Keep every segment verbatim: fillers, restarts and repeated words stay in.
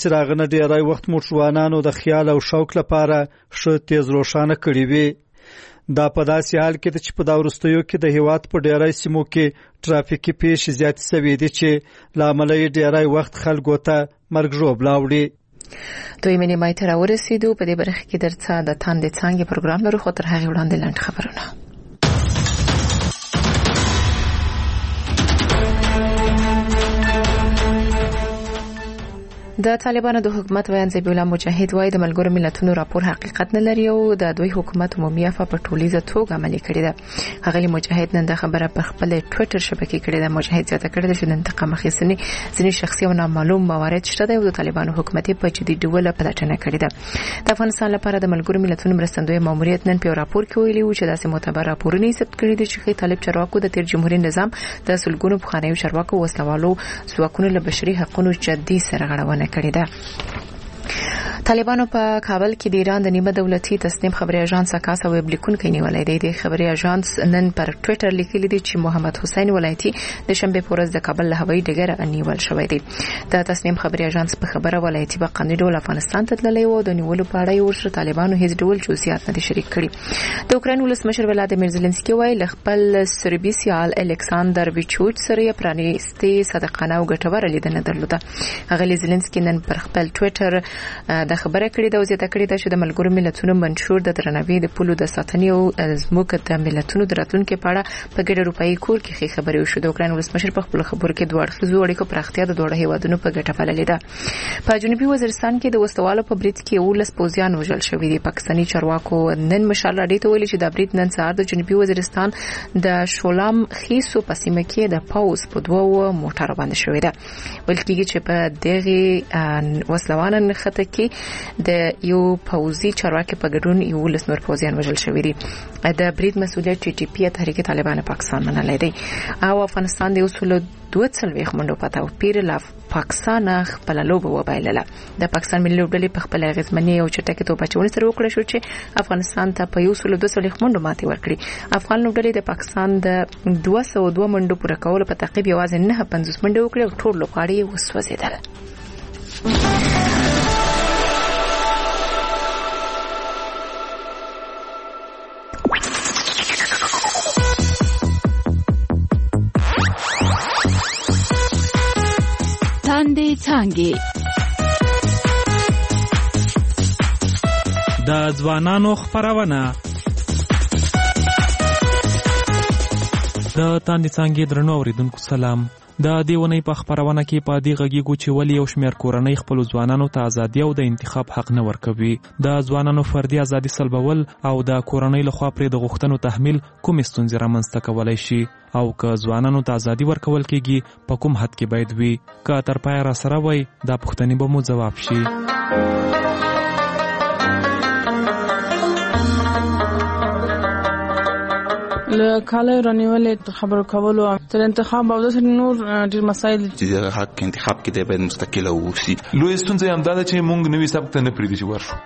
څراغونه ډیری وخت موټروانانو د خیال او شوق لپاره ښه تیز روښانه کړي وي. دا په داسې حال کې ده چې په دا وروستیو کې د هیواد په ډیری سیمو کې ټرافیکي پیښې زیاتې سوي دي چې له امله یې ډیری وخت خلکو ته مرګ ژوبلا وړي. دوی منی مای تر ورسېدو په دې برخه کې درڅه د تاندې څانګې پروګرام لرو، خو تر هغه وړاندې لنډ خبرونه. د طالبانو د حکومت ویان زبیح الله مجاهد وايي د ملګرو ملتونو راپور حقیقت نه لري او د دوی حکومت عمومي افا په ټولیزه توګه عملي کړې ده. هغه مجاهد نن د خبره په خپل ټوئیټر شبکې کړې ده. مجاهد زیاته کړې ده چې د انتقام اخیستنې ځینې شخصي او نامعلوم موارد شته او د طالبانو حکومت په جدي ډول پلټنه کړې ده. د افغانستان لپاره د ملګرو ملتونو مرستندوی ماموریت نن په راپور کې ویلي و چې داسې معتبر راپورونه ثبت کړي دي چې طالب چارواکو د تیر جمهوریت نظام د سلګونو پخوانیو چارواکو وسلوالو ځواکونو له بشري حقوقو جدي سرغړونه کړې ده. طالبانو په کابل کې د ایران د نیمه دولتي تصنیم خبري اژانس کاس او وبلیکونکو نیولې دی. د خبري اژانس نن پر ټوئیټر لیکلی دی چې محمد حسین ولایتي د شنبه په ورځ د کابل له هوایي ډګر نیول شوی دی. د تصنیم خبري اژانس په خبره ولایتي په قانوني ډول افغانستان ته تللی و. د نیولو په اړه ورسره طالبانو هیڅ ډول جزئیات نه دي شریک کړي. د اوکراین ولسمشر ولادیمیر زيلنسکي وایي ل خپل سربي سیال الکساندر ویچوچ سره پرانیستي صادقانه او ګټوره لیدنه درلوده. هغه زيلنسکي نن پر خپل ټوئیټر د خبره کړې ده او زیاته کړې ده چې د ملګرو ملتونو منشور د درناوي د پولو د ساتنې او زموږ د ملتونو د راتلونکو په اړه په ګډه روپایي کور کې خبرې وشو. د اوکراین ولسمشر په خپل خبرو کې دوه اړخیزو اړیکو پراختیا د دوه هیوادونو په ګټه بللې ده. په جنوبي وزیرستان کې د وسوالو په برید کې ولس پوځیان وژل شوي دي. پاکستاني چارواکو نن مشال راډیو ته ویلي چې د برید نن سهار د جنوبي وزیرستان د شولام خیسو په سیمه کې د پاوز په دوه موټر باندې شوې ده. ویل کېږي چې په دغه وسلوانه نخته کې د یو پوځي چارواکي په ګډون یو ولس نور پوځیان وژل شوي دي. د برید مسؤلیت ټي ټي پی تحریک طالبان پاکستان منلی دی او افغانستان د اصول دوه څلوېښت منډو په توپیر له پاکستان خپل لوبه وبایلله. د پاکستان ملي لوبډلې په خپل اغیزمنۍ او چټکې توپ اچونې سره وکړه شو چې افغانستان ته په یو سل دوه څلوېښت منډو ماتې ورکړي. افغان لوبډلې د پاکستان د دوه سوه دوه منډو پوره کولو په تعقیب یوازې نه پنځوس منډې وکړې او ټول لوبغاړي یې وسوځېدل. تاندې څانګې د ځوانانو خبرونه. د تاندې څانګې درنو اوریدونکو سلام. د دیونی په خبرونه کې په دې غږیږو چې ولې یو شمېر کورنۍ خپل ځوانانو ته ازادي او د انتخاب حق نه ورکوي. د ځوانانو فردي ازادي سلبول او د کورنۍ لخوا پرې د غوښتنو تحمیل کوم ستونزې رامنځته کولای شي او که ځوانانو ته ازادي ورکول کېږي په کوم حد کې باید وي. که تر پایه را سره وای دا پوښتنې به مو ځواب شي. له کاله رانیولې خبرو کولو تر انتخاب او د نور ډیر مسایل چې حق انتخاب کې د باید مستقله ووسی. لوی ستونزه هم دا ده چې مونږ نوې سبق ته نه پریږدي چې ورشو.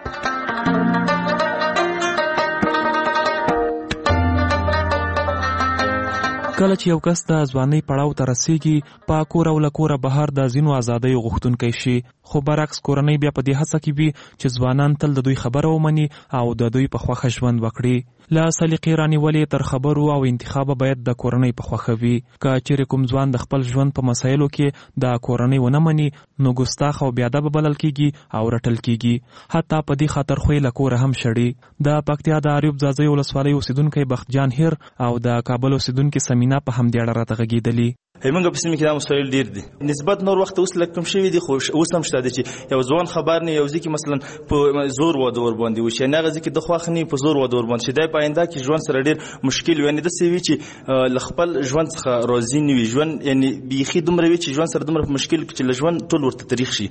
کله چې یو کس د ځوانۍ پړاو ته رسیږي په کور او له کوره بهر د ځینو ازادیو غوښتونکی شي، خو برعکس کورنۍ بیا په دې هڅه کې وي چې ځوانان تل د دوی خبره ومني او د دوی په خوښه ژوند وکړي. له سلیقې رانیولې تر خبرو او انتخابه باید د کورنۍ په خوښه وي. که چیرې کوم ځوان د خپل ژوند په مسایلو کې د کورنۍ ونه مني نو ګستاخ او بېادبه بلل کېږي او رټل کېږي. حتی په دې خاطر خو یې له کوره هم شړي. د پکتیا د اریوب ځاځي ولسوالۍ اوسېدونکی بختجان هیر او د کابل اوسېدونکي سمینا په همدې اړه راته غږېدلي. همغه په سیمه کې دا مسایل ډیر دي. نسبت نور وخت اوس لکه کم شوی دي، خو اوس هم شته چې یو ځوان خبر نه یو ځکه مثلا په زور واده ور باندې وشي نه غزي کې د خوښ نه په زور واده ور باندې شي. دا پاینده کې ژوند سره ډیر مشکل وي. نه د سوي چې لخپل ژوند څخه راضي نه وي. ژوند یعنی بيخي دومره وي چې ژوند سره دومره مشکل کې چې ژوند ټول ورته تاریخ شي.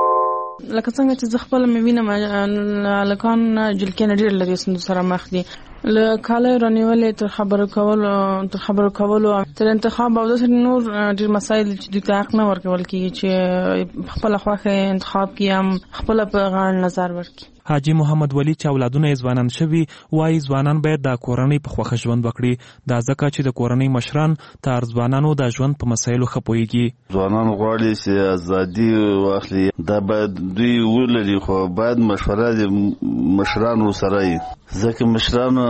لکه څنګه چې خپل مې وینم لکان جلکې نه ډیر لري سند سره مخ دي. له کاله رانیولې تر خبرو کولو تر خبرو کولو تر انتخاب او د نور ډیر مسایل چې د حق نه ورکول کیږي چې خپل خواخه انتخاب کیم خپل په غاړه نظر ورکړي. حاجی محمد ولی چې اولادونه ځوانان شوي وایي ځوانان باید د کورنۍ په خوښه ژوند وکړي دا ځکه چې د کورنۍ مشران تر ځوانانو د ژوند په مسایلو ښه پوهیږي. ځوانان غواړي چې ازادي واخلي دا باید دوی ولري خو باید مشوره د مشرانو سره وي ځکه مشرانو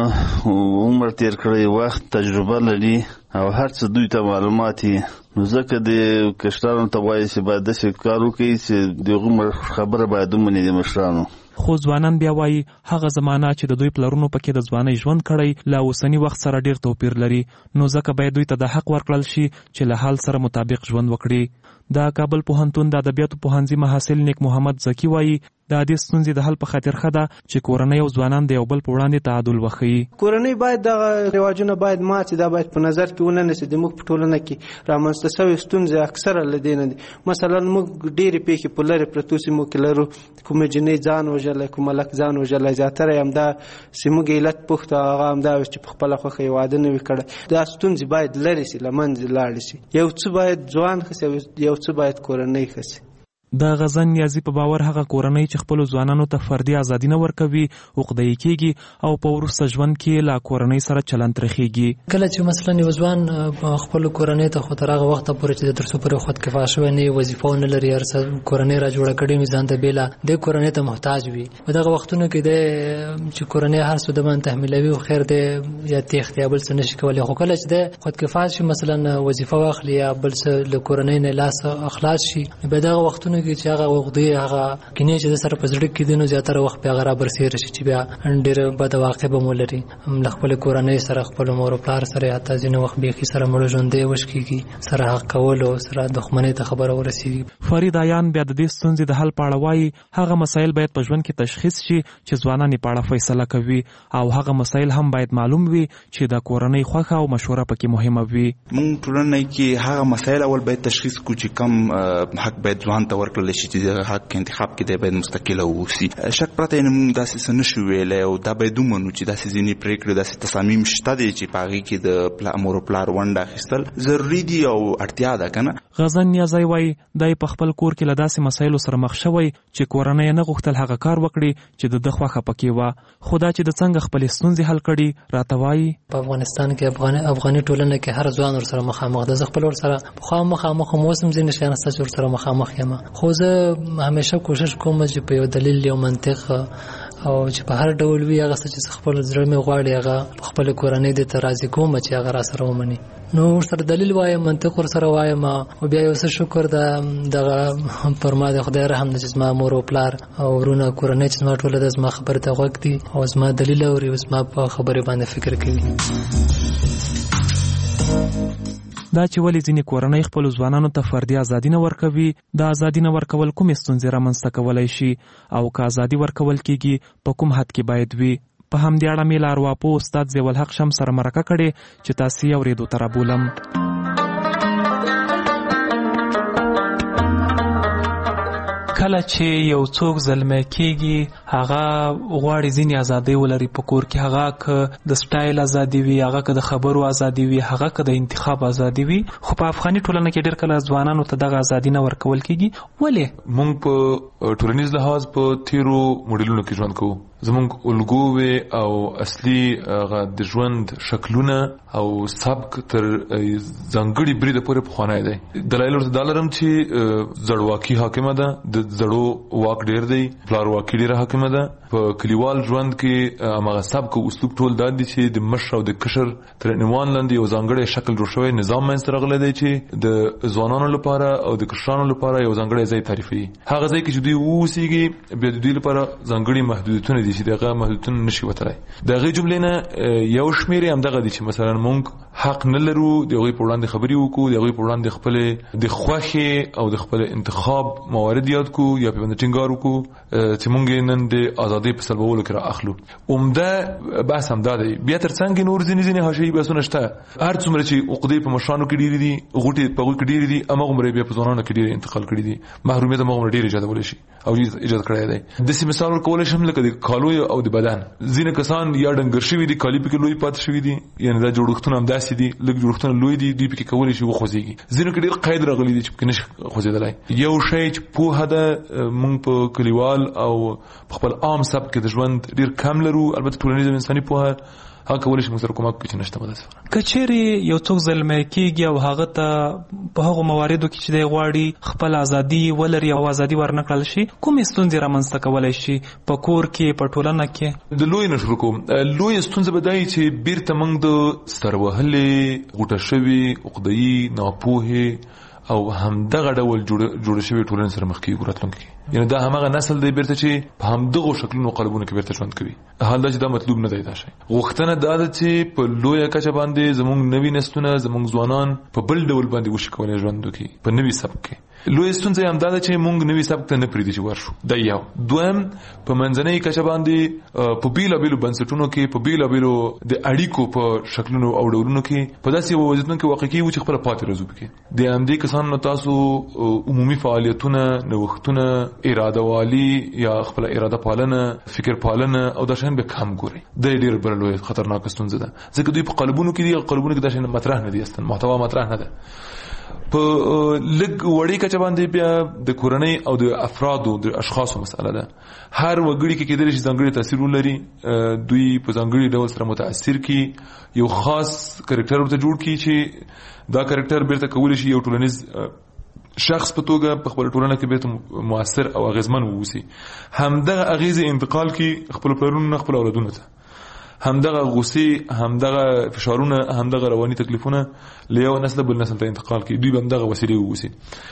عمر تیر کړی وخت تجربه لري او هر څه دوی ته معلومات دي نو ځکه د کشرانو ته وایي چې باید داسې کار وکړي چې دغه خبره باید ومني د مشرانو. خو ځوانان بیا وایي هغه زمانه چې د دوی پلرونو پکې د ځوانۍ ژوند کړی له اوسني وخت سره ډیر توپیر لري نو ځکه باید دوی ته د حق ورکړل شي چې له حال سره مطابق ژوند وکړي. د کابل پوهنتون د ادبیاتو پوهنځي محصل نیک محمد زکی وایي د دې ستونزې د حل په خاطر ښه ده چې کورنۍ او ځوانان د یو بل په وړاندې تعادل وښیي. کورنۍ باید دغه رواجونه باید مات شي دا باید په نظر کې ونه نیسي. د موږ په ټولنه کې رامنځته شوې ستونزې اکثره له دې نه دي. مثلا موږ ډېرې پیښې په لرې پرتو سیمو کې لرو کومه جنۍ ځان وژلی کوم هلک ځان وژلی زیاتره یې همدا زموږ علت پوښت هغه همدا وي چې په خپله خوښه یې واده نه وي کړی. دا ستونزې باید لرې شي له منځه لاړې شي. یو څه باید ځوان ښه شي یو څه باید کورنۍ ښه شي. د غزن نیازي په باور هغه کورنۍ چې خپل ځوانانو ته فردي ازادي نه ورکوي عقده‌ای کیږي او په وروسته ژوند کې لا کورنۍ سره چلند ترخیږي. کله چې مثلا یو ځوان خپل کورنۍ ته خو تر هغه وخت پورې چې د ترڅو پورې خود کفایه شوی نه وظیفه نه لري ارڅ کورنۍ را جوړه کړي میزان ته بیلا د کورنۍ ته محتاج وي په دغه وختونو کې د چې کورنۍ هر څه د باندې تحمیلوي او خیر د یا تخت یا بل څه نشي کولای خو کله چې د خود کفایه شي مثلا وظیفه واخلي یا بل څه له کورنۍ نه لاس اخلاص شي په دغه وختونو کې چې هغه وغدي هغه کینې چې د سره په زړه کې دي نو زیاتره وخت بیا غره برسېر شي چې بیا ډېر بد واقع به مولري هم خپل کورنۍ سره خپل مور او پلار سره یا تاسو وخت به کې سره مړ ژوندې وشکيږي سره حق کول او سره دښمنۍ ته خبره ورسیږي. فرید عیان بیا د دې ستونزې د حل پاړه وایي هغه مسایل باید په ژوند کې تشخیص شي چې ځوانان یې پاړه فیصله کوي او هغه مسایل هم باید معلوم وي چې د کورنۍ خوښه او مشوره پکې مهمه وي. مونږ ټولنه کې هغه مسایل اول باید تشخیص کړو چې کم حق باید ځوان ته ورکړل شي چې حق انتخاب کې دی باید مستقل اوسي. شک پرته موږ داسې څه نشو ویلی او دا باید ومنو چې داسې ځینې پرېکړې داسې تصامیم شته دی چې په هغې کې د مور او پلار ونډه اخیستل ضروري دي او اړتیا ده که نه. غزن نیازی وایي دی په خپل کور کې له داسې مسایلو سره مخ شوی چې کورنۍ نه غوښتل هغه کار وکړي چې د ده خوښه پکې وه خو دا چې د څنګه خپلې ستونزې حل کړي راته وایي په افغانستان کې افغاني افغاني ټولنه کې هر ځوان ورسره مخامخ ده. زه خپل ورسره پخوا مخامخ هم اوس هم ځینې شیان شته چې ورسره مخامخ یم خو زه همیشه کوشش کوم چې په یو دلیل یو منطق او چې په هر ډول وي هغه چې خپل زړه مې غواړي هغه خپل کورنۍ د ته راضي کوم چې هغه را سره ومني نو ورسره دلیل وایم منطق ورسره وایم او بیا یو څه شکر ده دغه پر ما د خدای رحم ده چې زما مور او پلار او ورونه کورنۍ چې زما ټوله د زما خبرې ته غوږ دي او زما دلیل اوري او زما په خبرې باندې فکر کوي. دا چې ولې ځینې کورنۍ خپلو ځوانانو ته فردي ازادي نه ورکوي د ازادي نه ورکول کومې ستونزې رامنځته کولی شي او که ازادي ورکول کیږي په کوم حد کې باید وي. په همدې اړه مې له ارواپوه استاد ضیاءالحق شم سره مرکه کړې چې تاسې یې اورېدو ته رابولم. کله چې یو څوک زلمی کېږي هغه غواړي ځینې ازادۍ ولري په کور کې هغه که د سټایل ازادي وي هغه که د خبرو ازادي وي هغه که د انتخاب ازادي وي خو په افغاني ټولنه کې ډېر کله ځوانانو ته دغه ازادي نه ورکول کېږي. ولې موږ په ټولنیز لحاظ په تیرو موډلونو کې ژوند کوو زمونږ الګوې او اصلي د ژوند شکلونه او سبک تر ځانګړي بریده پورې پخوانی دی. دلایل ورته دا لرم چې زړواکي حاکمه ده د زړو واک ډېر دی پلارواکي ډېره حاکمه ده. په کلیوال ژوند کې هماغه سبک او اسلوب ټول دا دي چې د مشر او د کشر تر عنوان لاندې یو ځانګړی شکل جوړ شوی نظام منځته راغلی دی چې د ځوانانو لپاره او د کشرانو لپاره یو ځانګړی ځای تعریفوي. هغه ځای کې چې دوی واوسېږي بیا د دوی لپاره ځانګړي محدودیتونه دي چې دغه محدودیتونه نشي وتلی. د هغې جملې نه یو شمېر یې همدغه دي چې مثلا موږ حق نه لرو د هغوی په وړاندې خبرې وکړو د هغوی په وړاندې خپلې د خوښې او د خپل انتخاب موارد یاد کړو یا پرې باندې ټینګار وکړو چې موږ نن د ازادۍ په سلبولو کې را اخلو. عمده بحث همدا دی. بیا تر څنګ نور ځینې ځینې حاشیهي بحثونه شته. هر څومره چې عقدې په مشرانو کې ډېرې دي غوټې په هغوی کې ډېرې دي هماغومره بیا په ځوانانو کې ډېرې انتقال کړي دي. محرومیت هماغومره ډېر ایجادولی شي او ایجاد کړی دی. داسې مثال ورکولی شم لکه د خالو او د بدن. ځینې کسان یا ډنګر شوي دي، کالي پکې لوی پاتې شوي دي، یعنی دا جوړښتونه هم داسې دي، لږ جوړښتونه لوی دي، دوی پکې کولی شي وخوځېږي. ځینو کې ډېر قید راغلی دي چې پکې نشي خوځېدلی. یو شی چې پوهه ده، موږ په کلیوال او په خپل عام سبک کې د ژوند ډېر کم لرو. البته ټولنیز او انساني پوهه هغه کولی شي موږ سره کومک وکړي چې نشته به داسې. که چیرې یو څوک زلمی کېږي او هغه ته په هغو مواردو کې چې دی غواړي خپل ازادي ولري او ازادي ورنه کړل شي، کومې ستونزې رامنځته کولی شي په کور کې، په ټولنه کې؟ د لوی نه شروع کوم. لویه ستونزه به دا وي چې بیرته موږ د سروهلې، غوټه شوي، عقده‌يي، ناپوهې او همدغه ډول جوړ شوی ټولنې سره مخ کېږو راتلونکي کې. یعنی دا همغه نسل دی بیرته چې په همدغو شکلونو قالبونو کې بیرته ژوند کوي. حال دا چې دا مطلوب نه دی. دا شی غوښتنه دا ده چې په لویه کچه باندې زموږ نوي نسلونه، زموږ ځوانان په بل ډول باندې وشي کولی ژوند وکړي په نوي سبک کې. لویه ستونزه یې همدا ده چې موږ نوي سبک ته نه پرېږدي چې ورشو. دا یو. دویم، په منځنۍ کچه باندې په بیلابیلو بنسټونو کې، په بیلابیلو د اړیکو په شکلونو او ډولونو کې په داسې یو وضعیتونو کې واقع کېږو چې خپله پاتې راځو پکې. د همدې کسانو تاسو عمومي فعالیتونه، نوښتونه، اراده والي یا خپل اراده پالنه، فکر پالنه او دا شین به کم ګوري. دا ډېر بل لوی خطرناک ستونزه ده، ځکه دوی په قالبونو کې دي، قالبونو کې دا شین مطرح نه دي، اصلا محتوا مطرح نه ده. په لږ وړي کچه باندې بیا د کورنۍ او د افرادو، د اشخاصو مسأله ده. هر وګړي کې کېدلی شي ځانګړی تاثیر ولري، دوی په ځانګړي ډول سره متاثر کی، یو خاص کرکټر ورته جوړ کی چې دا کرکټر بیرته کولی شي یو ټولنیز شخص په توګه په خپل ټولنه کې بیرته مؤثر او اغیزمن ووسی. همدغه اغیزې انتقال کی خپل پلرونو، خپل اولادونو ته. همدغه غصې، همدغه فشارونه، همدغه رواني تکلیفونه له یو نسل بل نسل ته انتقال کی. دوی به همدغه وسیلې ووسی.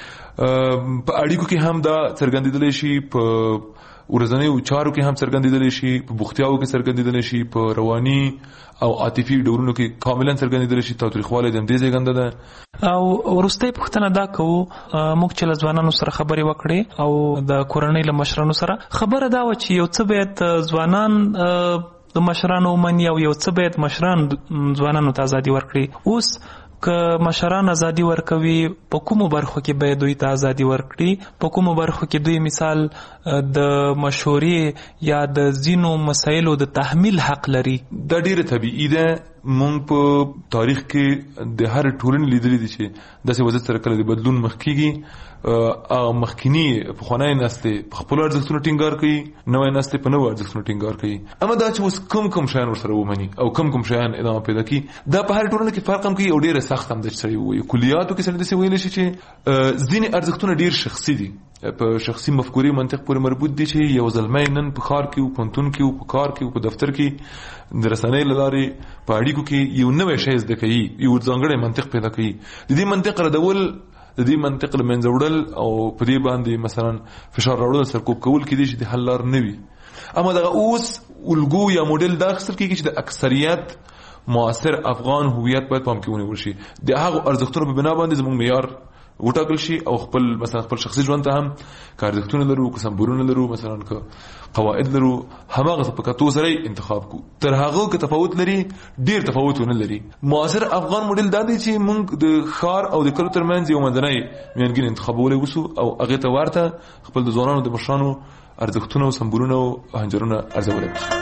په اړیکو کې هم دا څرګندېدلی شي، په ورځنیو چارو کې هم څرګندېدلی شي، په بوختیاوو کې څرګندېدلی شي، په رواني او عاطفي ډولونو کې کاملا څرګندېدلی شي. تاوتریخوالی د همدې زېږنده ده. او وروستۍ پوښتنه دا کوو، موږ چې له ځوانانو سره خبرې وکړې او د کورنۍ له مشرانو سره، خبره دا وه چې یو څه باید ځوانان د مشرانو ومني او یو څه باید مشران ځوانانو ته ازادي ورکړي. اوس که مشران ازادي ورکوي، په کومو برخو کې باید دوی ته ازادي ورکړي؟ په کومو برخو کې دوی مثال د مشورې یا د ځینو مسایلو د تحمیل حق لري؟ دا ډیره طبیعي ده. مونږ په تاریخ کې د هر ټولنې لیدلې دي چې داسې وضعیت سره کله د بدلون مخ کېږي. او مخکینی پخوانی نسل په خپل ارزښتونو ټینګار کوي، نوی نسل په نوو ارزښتونو ټینګار کوي. اما دا چې اوس کوم کوم شیان ورسره ومني او کوم کوم شیان ادامه پیدا کوي، دا په هر ټولنه کې فرق هم کوي او ډیره سخت هم ده چې سړی ووایي. کلیاتو کې سړی داسې ویلی شي چې ځینې ارزښتونه ډیر شخصي دي، په شخصي مفکورې منطق پورې مربوط دي چې یو زلمی نن په ښار کې او پوهنتون کې او په کار کې او په دفتر کې د رسنۍ له لارې په اړیکو کې یو نوی شی زده کوي، یو ځانګړی منطق پیدا کوي. د دې منطق ردول، د دې منطق له منځه وړل او په دې باندې مثلا فشار راوړل، سرکوب کول کېدای شي د حل لار نه وي. اما دغه اوس الګو یا موډل دا اخیستل کېږي چې د اکثریت معاصر افغان هویت باید پام کې ونیول شي. د هغو ارزښتونو په بنا باندې زموږ معیار وټاکل شي او خپل مثلا خپل شخصي ژوند ته هم که ارزښتونه لرو، که سمبولونه لرو، مثلا که قواعد لرو، هماغه په کتو سره انتخاب کو. تر هغه که تفاوت لري، ډیر تفاوت ونه لري. معاصر افغان موډل دا دی چې موږ د ښار او د کلو ترمنځ یو منځنی میانګین انتخابولی وسو او هغې ته ورته خپل د ځوانانو د مشرانو ارزښتونه او سمبولونه او هنجرونه ارزولی وسو.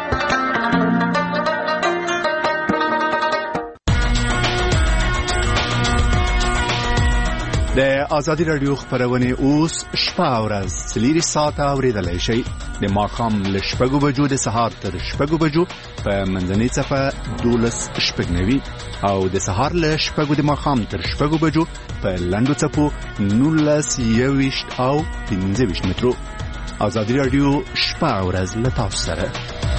د ازادي رادیو خبرونه اوس شپه او ورځ څلور ساعته اوریدلای شئ. د ماښام له شپږو بجو د سهار تر شپږو بجو په منځنۍ صفه دولس شپږ نوي او د سهار له شپږو د ماښام تر شپږو بجو په لنډو څپو نولس یوویشت او پنځه ویشت مترو. ازادي رادیو شپه او ورځ له تاسو سره.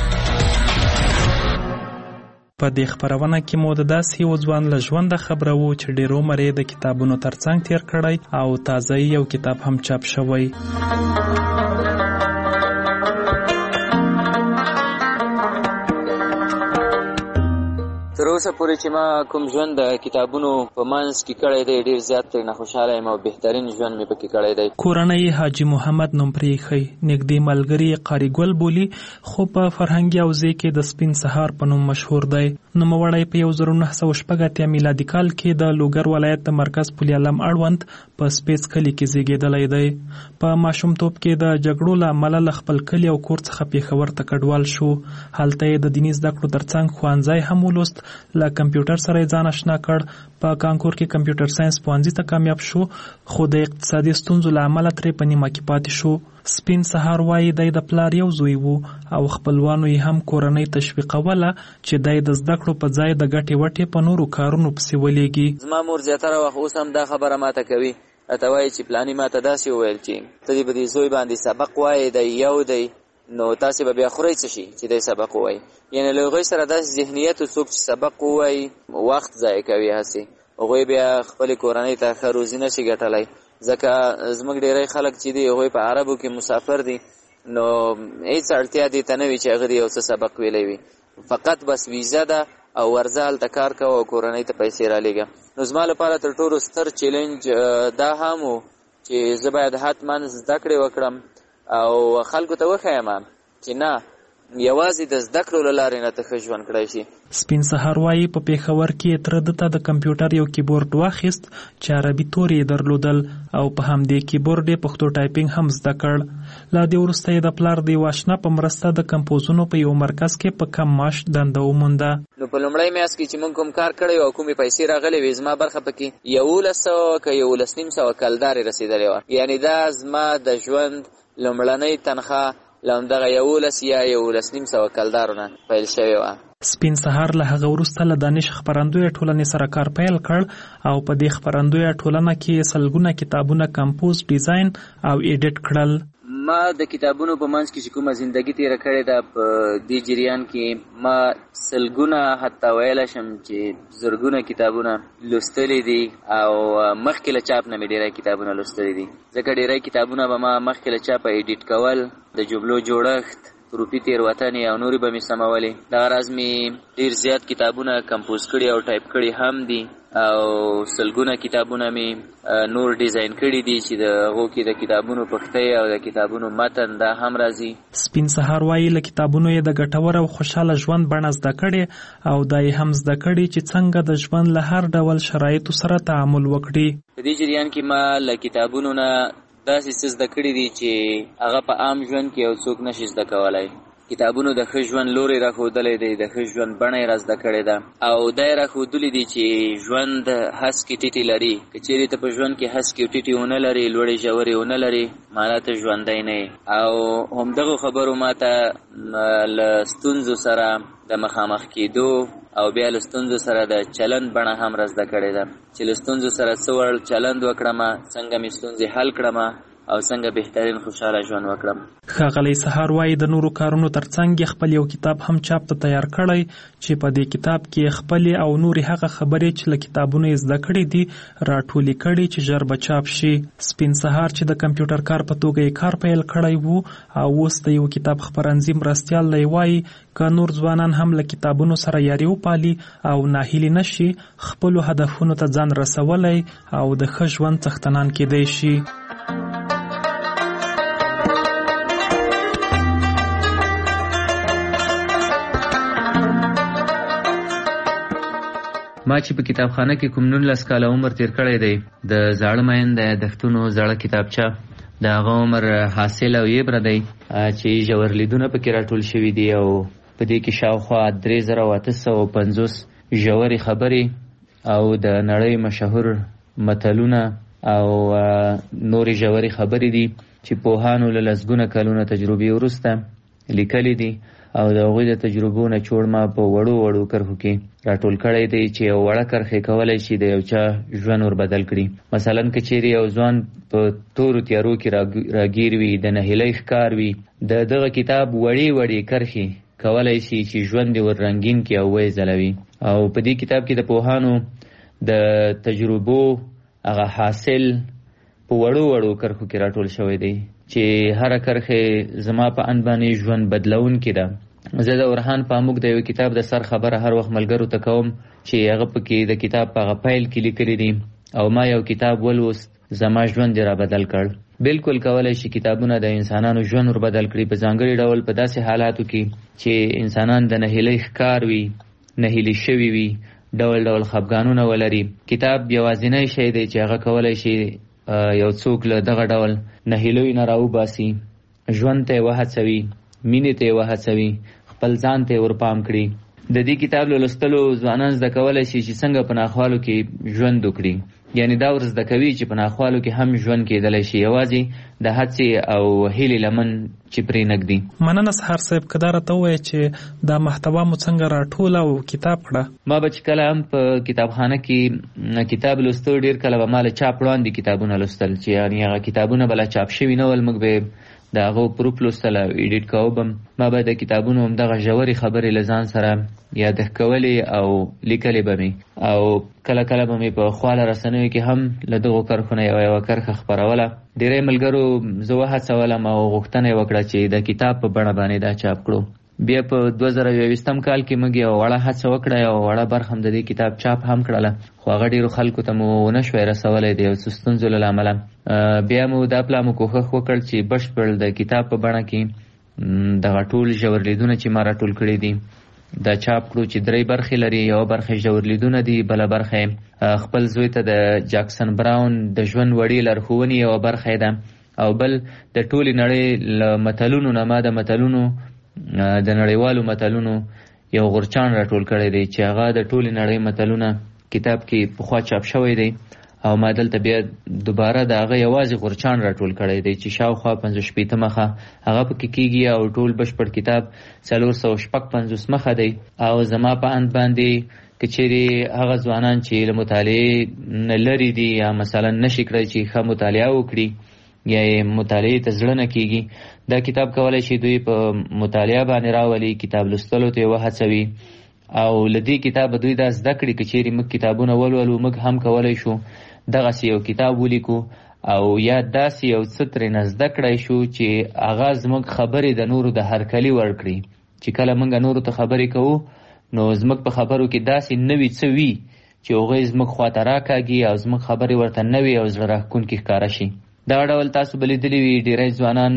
په دې خبرونه کې مو د داسې یو ځوان له ژونده خبرو چې ډېر عمر یې د کتابونو ترڅنګ تیر کړی او تازه یو کتاب هم چاپ شوی. تر اوسه پورې چې ما کوم ژوند د کتابونو په منځ کې کړی دی ډېر زیات ترې خوشحاله یم او بهترین ژوند مې پکې کړی دی. کورنۍ حاجي محمد نوم پرېښی، نږدې ملګري قاري ګل بولي، خو په فرهنګي حوزې کې د سپین سهار په نوم مشهور دی. نوموړی په یو زر نهه سوه شپږ اتیا میلادي کال کې د لوګر ولایت د مرکز پل علم اړوند په سپیڅ کلي کې زیږېدلی دی. په ماشومتوب کې د جګړو له امله له خپل کلي او کور څخه پېښور ته کډوال شو. هلته یې د دیني زده کړو ترڅنګ ښوونځی هم ولوست. له کمپیوټر سره یې ځان اشنا کړ. په کانکور کې کمپیوټر ساينس پوهنځي ته کامیاب شو، خو د اقتصادي ستونزو له امله ترې په نیمه کې پاتې شو. سپین سهار وایي دی د پلار یو زوی وو او خپلوانو یې هم کورنۍ تشویقوله چې دی د زده کړو په ځای د ګټې وټې په نورو کارونو پسې ولېږي. زما مور زیاتره وخت اوس هم دا خبره ماته کوي، راته وایي چې پلاني ماته داسې وویل چې ته دې به دې زوی باندې سبق وایې دی یو دی نو تاسې به بیا خورئ څه شي چې دی سبق ووایي. یعنې له هغوی سره داسې ذهنیت و څوک چې سبق ووایي وخت ضایع کوي، هسې هغوی بیا خپلې کورنۍ ته ښه روزي نه شي ګټلی. ځکه زموږ ډېری خلک چې دي هغوی په عربو کې مسافر دي، نو هېڅ اړتیا دې ته نه وي چې هغه دې یو څه سبق ویلی وي، فقط بس ویزه ده او ورځه هلته کار کوه او کورنۍ ته پیسې رالیږه. نو زما لپاره تر ټولو ستر چیلنج دا هم و چې زه باید حتما زده کړې وکړم او خلکو ته وښیم چې نه یوازې د زده کړو له لارې نه ته ښه ژوند کړی شي. سپین سهار وایي په پېښور کې تره ده ته د کمپیوټر یو کیبورډ واخیست چې عربي تورې یې درلودل او په همدې کیبورډ یې پښتو ټایپینګ هم زده کړ. له دې وروسته یې د پلار د یو اشنا په مرسته د کمپوزونو په یو مرکز کې په کم معاش دنده ومونده. نو په لومړی میاشت کې چې موږ کوم کار کړی او کومې پیسې راغلې وې زما برخه پکې یولس سوه که یولس نیم سوه کلدارې رسېدلې وه. یعنې دا زما د ژوند لومړنۍ تنخواه له همدغه یولس یا یولس نیم سوه کلدارو نه پیل شوې وه. سپین سهار له هغه وروسته له دانش خپرندویه ټولنې سره کار پیل کړ او په دې خپرندویه ټولنه کې سلګونه کتابونه کمپوز، ډیزاین او ایډیټ کړل. ما د کتابونو په منځ کې چې کومه زندگی تیره کړې ده په دې جریان کې ما سلګونه حتی ویلی شم چې زرګونه کتابونه لوستلی دي او مخکې له چاپ نه مې ډېری کتابونه لوستلی دي، ځکه ډېری کتابونه به ما مخکې له چاپه ایډیټ کول، د جملو جوړښت، حروفي تېروتنې او نورې به مې سمولې. دغه راز مې ډېر زیات کتابونه کمپوز کړي او ټایپ کړي هم دي او سلګونه کتابونه مې نور ډیزاین کړي دي چې د هغو کې د کتابونو پښتۍ او د کتابونو متن دا هم راځي. سپین سهار وایي له کتابونو یې د ګټور او خوشحاله ژوند بڼه زده کړې او دا یې هم زده کړي چې څنګه د ژوند له هر ډول شرایطو سره تعامل وکړي. په دې جریان کې ما له کتابونو نه داسې څه زده کړي دي چې هغه په عام ژوند کې یو څوک نشي زده کولی. کتابونو د ښه ژوند لوری راښودلی دی، د ښه ژوند بڼه یې را زده کړې ده او دا یې راښودلي دي چې ژوند هسکې ټیټې لري. که چیرې ته په ژوند کې هسکې ټیټې ونه لرې، لوړې ژورې ونه لرې، معنا ته ژوندی نه یې. او همدغو خبرو ما ته له ستونزو سره د مخامخ کېدو او بیا له ستونزو سره د چلند بڼه هم را زده کړې ده چې له ستونزو سره څه ډول چلند وکړم، څنګه مې ستونزې حل کړم او څنګه بهترین خوشحاله ژوند وکړم. ښاغلی سهار وایي د نورو کارونو ترڅنګ یې خپل یو کتاب هم چاپ ته تیار کړی چې په دې کتاب کې خپلې او نورې هغه خبرې چې له کتابونو یې زده کړې دي راټولې کړي چې ژر به چاپ شي. سپین سهار چې د کمپیوټر کار په توګه یې کار پیل کړی وو او اوس د یو کتاب خپرندوی مرستیال دی وایي که نور ځوانان هم له کتابونو سره یاري وپالي او ناهیلي نشي، خپلو هدفونو ته ځان رسولی او د ښه ژوند څښتنان کیدی شي. ما چې په کتابخانه کې کوم نولس کاله عمر تیر کړی دی، د زاړه مین د یادښتونو زړه کتابچه د هغه عمر حاصل او یبره دی چې ژور لیدونه پکې راټول شوي دي او په دې کې شاوخوا درې زره او اته سوه پنځوس ژورې خبرې او د نړۍ مشهور متلونه او نورې ژورې خبرې دي چې پوهانو له لسګونه کلونه تجربې وروسته لیکلي دي او د هغوی د تجربو نه چوړ ما په وړو وړو کرښو کې راټول کړی دی چې یو وړه کرښې کولی شي د یو چا ژوند ور بدل کړي. مثلا که چیرې یو ځوان په تورو تیارو کې راګیر وي، د نهیلۍ ښکار وي، د دغه کتاب وړې وړې کرښې کولی شي چې ژوند یې ور رنګین کړي او ویې ځلوي. او په دې کتاب کې د پوهانو د تجربو هغه حاصل په وړو وړو کرښو کې راټول شوی دی چې هر کرښه زما په ان باندې ژوند بدلون کې ده زه د ورهان پاموک د یو کتاب د سر خبره هر وخت ملګرو ته کوم چې هغه پکې د کتاب په غپایل کې لیکلي دي او ما یو کتاب ولوست زما ژوند را بدل کړ. بالکل کولای شي کتابونه د انسانانو ژوند ور بدل کړي په ځانګړي ډول په داسې حالاتو کې چې انسانان د نهیلۍ ښکار وي، نهیلي شوي وي، ډول ډول خفګانونه ولري. کتاب یوازینی شی دی چې هغه کولای شي یو څوک له دغه ډول نهیلیو نه راوباسي، ژوند ته یې وهڅوي، مینې ته یې وهڅوي، خپل ځان ته یې ورپام کړي. د دې کتاب له لوستلو ځوانان زده کولی شي چې څنګه په ناخوالو کې ژوند وکړي. یعنی دا ور زده کوي چې په ناخوالو کې هم ژوند کېدلی شي، یوازې د هڅې او هیلې لمن چې پرې نږدي. مننه سهار صاحب، که دا راته ووایې چې دا محتوا مو څنګه راټوله او کتاب کړه؟ ما به چې کله هم په کتابخانه کې کتاب لوستو، ډېر کله به ما له چاپ وړاندې کتابونه لوستل چې یعنې هغه کتابونه به لا چاپ شوي نه ول، موږ به د هغو پروف لوستل او ایډیټ کوو به. ما به د کتابونو همدغه ژورې خبرې له ځان سره یادښت کولې او لیکلې به مې، او کله کله به مې په خواله رسنیو کې هم له دغو کرښو نه یوه یوه کرښه خپروله. ډېری ملګرو زه وهڅولم او غوښتنه یې وکړه چې د کتاب په بڼه باندې دا چاپ کړو. بیا په دوه زره یوویشتم کال کې موږ یوه وړه هڅه وکړه، یوه وړه برخه هم د دې کتاب چاپ هم کړله، خو هغه ډېرو خلکو ته مو ونه شوی رسولی د یو څه ستونزو له امله. بیا مو دا پلا مو کوښښ وکړ چې بشپړ د کتاب په بڼه کې دغه ټول ژور لیدونه چې ما راټول کړي دي دا چاپ کړو، چې درې برخې لري. یوه برخه ژور لیدونه دي، بله برخه خپل زوی ته د جاکسن براون د ژوند وړې لارښوونې یوه برخه ده، او بل د ټولې نړۍ له متلونو نه ما د متلونو د نړیوالو متلونو یو غورچاڼ راټول کړی دی چې هغه د ټولې نړۍ متلونه کتاب کې پخوا چاپ شوی دی، او ما دلته بیا دوباره د هغه یوازې غورچاڼ راټول کړی دی چې شاوخوا پنځه شپېته مخه هغه پکې کېږي، او ټول بشپړ کتاب څلور سوه شپږ پنځوس مخه دی. او زما په اند باندې که چیرې هغه ځوانان چې له مطالعې نه لرې دي یا مثلا نشي کړی چې ښه مطالعه وکړي یا یې مطالعې ته زړه نه کېږي، دا کتاب کولی شي دوی په مطالعه باندې راولي، کتاب لوستلو ته یې وهڅوي، او له دې کتابه دوی دا زده کړي که چیرې موږ کتابونه ولولو موږ هم کولی شو دغسې یو کتاب ولیکو، او یا داسې یو څه ترېنه زده کړی شو چې هغه زموږ خبرې د نورو د هرکلي ورکړي، چې کله موږ نورو ته خبرې کوو نو زموږ په خبرو کې داسې نوي څه وي چې هغوی زموږ خواته راکاږي او زموږ خبرې ورته نوې او زړه راښکونکې ښکاره شي. دا ډول تاسو به لیدلي وي ډېری ځوانان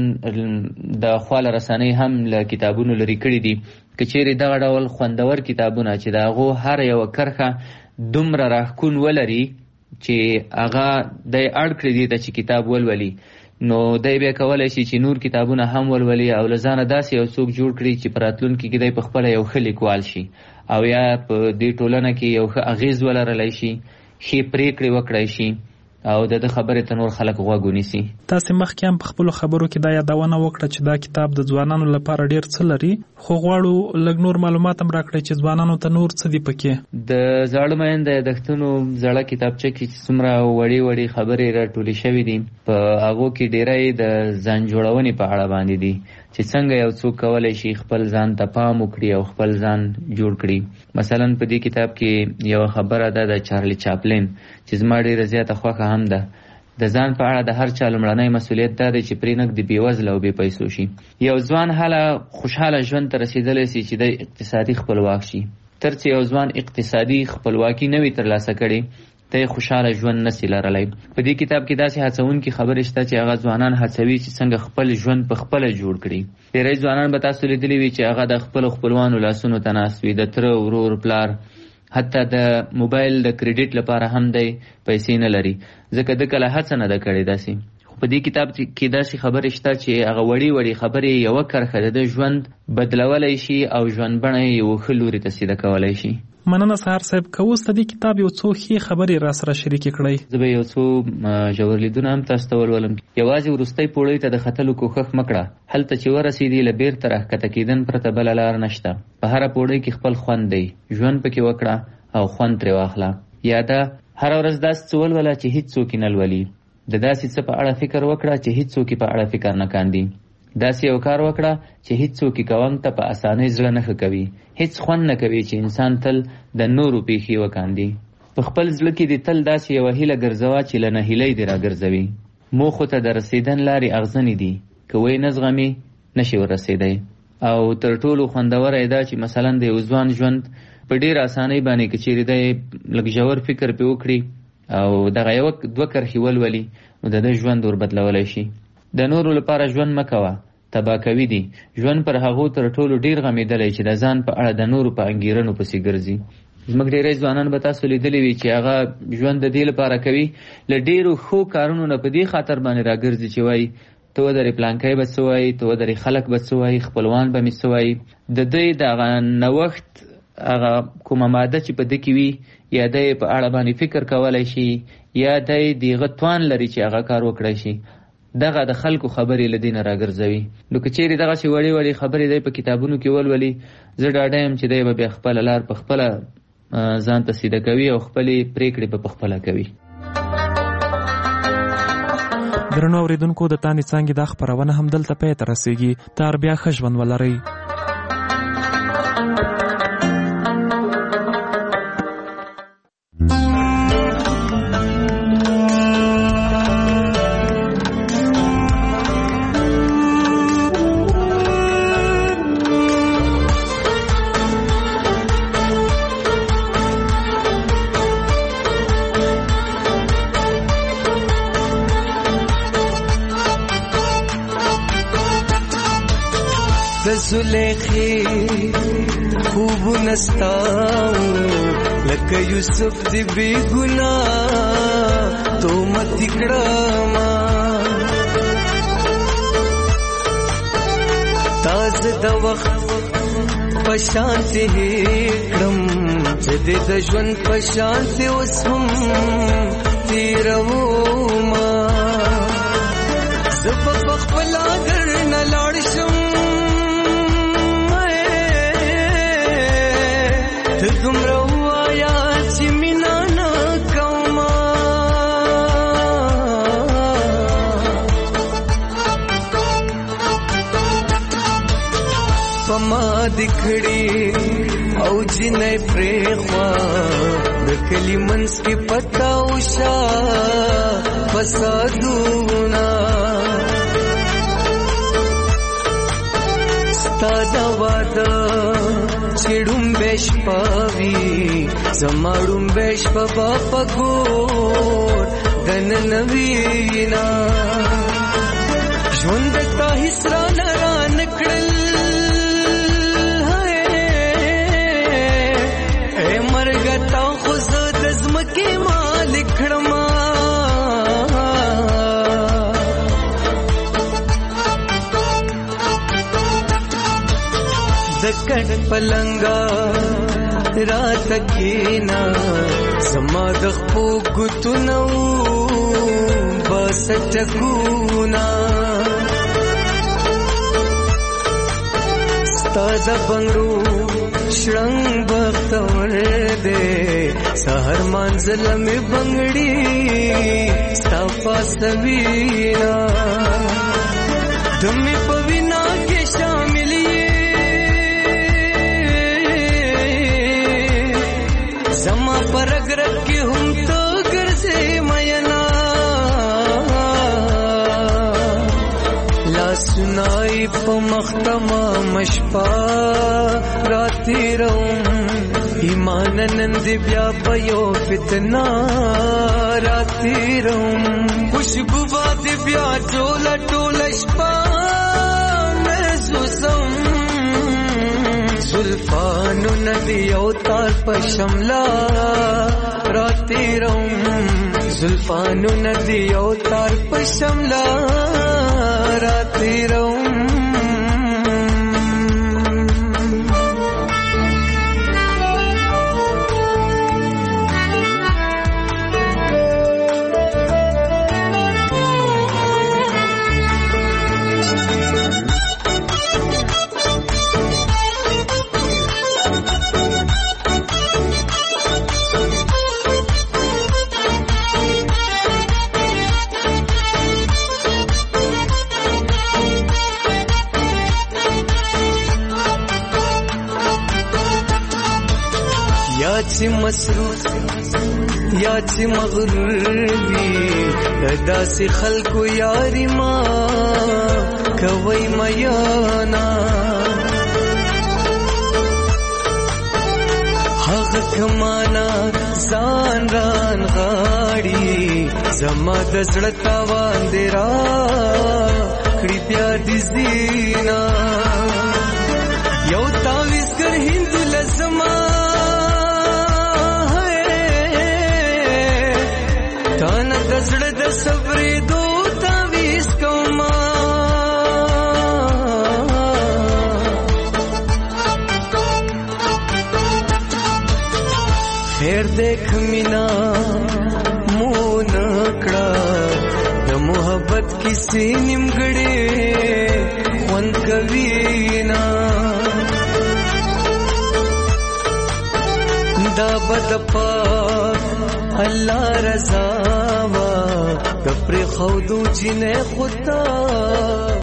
د خواله رسنۍ هم له کتابونو لرې کړي دي. که چیرې دغه ډول خوندور کتابونه چې د هغو هر یوه کرښه دومره راښکون ولري چې هغه دی اړ کړي دي ته چې کتاب ولولي، نو دی بیا کولی شي چې نور کتابونه هم ولولي او له ځانه داسې یو څوک جوړ کړي چې په راتلونکي کې دی په خپله یو ښه لیکوال شي، او یا په دې ټولنه کې یو ښه اغېز ولرلی شي، ښې پرېکړې وکړی شي، او د ده خبرې ته نور خلک غوږ ونیسي. تاسې مخکې هم په خپلو خبرو کې دا یادونه وکړه چې دا کتاب د ځوانانو لپاره ډېر څه لري، خو غواړو لږ نور معلومات هم راکړئ چې ځوانانو ته نور څه دي پکې. د زاړه مین د یادښتونو زړه کتابچه کې چې څومره وړې وړې خبرې راټولې شوي دي، په هغو کې ډېری د ځان جوړونې په اړه باندې دي چې څنګه یو څوک کولی شي خپل ځان ته پام وکړي او خپل ځان جوړ کړي. مثلا په دې کتاب کې یوه خبره ده د چارلی چاپلین چې زما ډېره زیاته خوښه هم ده. د ځان په اړه د هر چا لومړنی مسؤلیت دا دی چې پرې نږدې بېوزله او بې پیسو شي. یو ځوان هله خوشحاله ژوند ته رسېدلی سي چې دی اقتصادي خپلواک شي. تر څه یو ځوان اقتصادي خپلواکي نه وي ترلاسه کړې ته یې خوشحاله ژوند نسي لرلی. په دې کتاب کې داسې هڅونکي خبرې شته چې هغه ځوانان هڅوي چې څنګه خپل ژوند په خپله جوړ کړي. ډېری ځوانان به تاسو لیدلي وي چې هغه د خپلو خپلوانو لاسونو ته ناست وي، د تره ورور پلار، حتی د موبایل د کریډیټ لپاره هم دی پیسې نه لري، ځکه ده کله هڅه نه ده کړې داسې. خو په دې کتاب کې داسې خبرې شته چې هغه وړې وړې خبرې یوه کرښه د ده ژوند بدلولی شي او ژوند بڼه یې یوه ښه لوري ته سیده کولی شي. مننه سهار صاحب، که اوس د دې کتاب یو څو ښې خبرې را سره شریکې کړئ. زه به یو څو ژور لیدونه هم تاسو ته ولولم. یوازې وروستۍ پوړۍ ته د ختلو کوښښ مه کړه، هلته چې ورسېدې له بېرته راښکته کېدن پرته بله لار نشته. په هره پوړۍ کې خپل خوند دی، ژوند پکې وکړه او خوند ترې واخله. یاده هره ورځ داسې څه ولوله چې هېڅ څوک یې نه لولي، د داسې څه په اړه فکر وکړه چې هېڅ څوک یې په اړه فکر نه کاندي، داسې یو کار وکړه چې هېڅ څوک یې کوم ته په اسانۍ زړه نه ښه کوي، هېڅ خوند نه کوي چې انسان تل د نورو پیښې وکاندي. په خپل زړه کې دې تل داسې یوه هیله ګرځوه چې له نهیلۍ دې راګرځوي. موخو ته د رسېدن لارې اغزنې دي، که وی نه زغمې نشي ورسېدی، او تر ټولو خوندور ایدا چې مثلا د یو ځوان ژوند په ډیر اسانۍ باندې کچېرې دی لږ ژور فکر پې وکړي او دغه یو دوه کرښې ولولي نو د ده ژوند ور بدلولی شي. د نورو لپاره ژوند مه کوه، تباه کوي دي. ژوند پر هغو تر ټولو ډیر غمیدلی چې د ځان په اړه د نورو په انګیرنو پسې ګرځي. زموږ ډېری ځوانان به تاسو لیدلی وي چې هغه ژوند د دې لپاره کوي له ډېرو ښو کارونو نه په دې خاطر باندې راګرځي چې وایي ته ودرې پلانکی به څه وایي، ته ودرې خلک به څه وایي، خپلوان به مې څه وایي. د دوی د هغه نوښت هغه کومه ماده چې په ده کې وي یا دی په اړه باندې فکر کولی شي یا دی د هغه توان لري چې هغه کار وکړی شي، دغه د خلکو خبرې له دې نه راګرځوي. نو که چیرې دغسې وړې وړې خبرې دی په کتابونو کې ولولي، زه ډاډه یم چې دی به بیا خپله لار په خپله ځان ته سیده کوي او خپلې پرېکړې به په خپله کوي. درنو اورېدونکو، د تانې څانګې دا خپرونه هم دلته پای ته رسېږي. تر بیا ښه ژوند ولرئ. زلیخی خوب نستاو لکه یوسف دی بی گناہ تو مت کڑاما تاز دا وقت پشانتی کڑم جدی دا جون پشانتی وسم تیرو ما زب بخبلا گر نلارشم دومره وایا چې مینا نه کومه په ما دې کړي او جنۍ پرېخوا د کلي منځ کې پتا وشا فسادونه ستا دا واده چړم بش پاوی زماړم بش په پګور دن نوینا ژوند تا حسرا نران کړل اے مرګ تا خو زد زمکه مالک کړما دکټ پلنګا رات کینا سما د خو ګتنو بس ټکونا ستاز بنگرو شرنګ بختور دے سحر منزل می بنگړي ستا پاسوینا دمه پوینا کې شامل زما پرګ رکه هم تو ګرځې مینا لا سنای په مختما مشپا راتی روم ایمان نند بیا پيو فتنا راتی روم خوشبو باد بیا ټوله ټوله شپا محسوسم زلفانو ندی او تار په شملا راتی روم زلفانو ندی او تار په شملا راتی روم چې مسروف یا چې مغرور وي داسې خلکو یاري ما کوي میانا هغه کمانا ځان ران غاړي زما د زړه تاوان دی را کړی بیا دې زینا یو تاویز کر هند لزما تانا د زړه د صبرې دو تاویز کوما خیر دیکھ مینا مون کړه د محبت کیسې نیمګړې خوند کوي نا دا بد پاک الله رضا وا د پر خودو چې نه خدا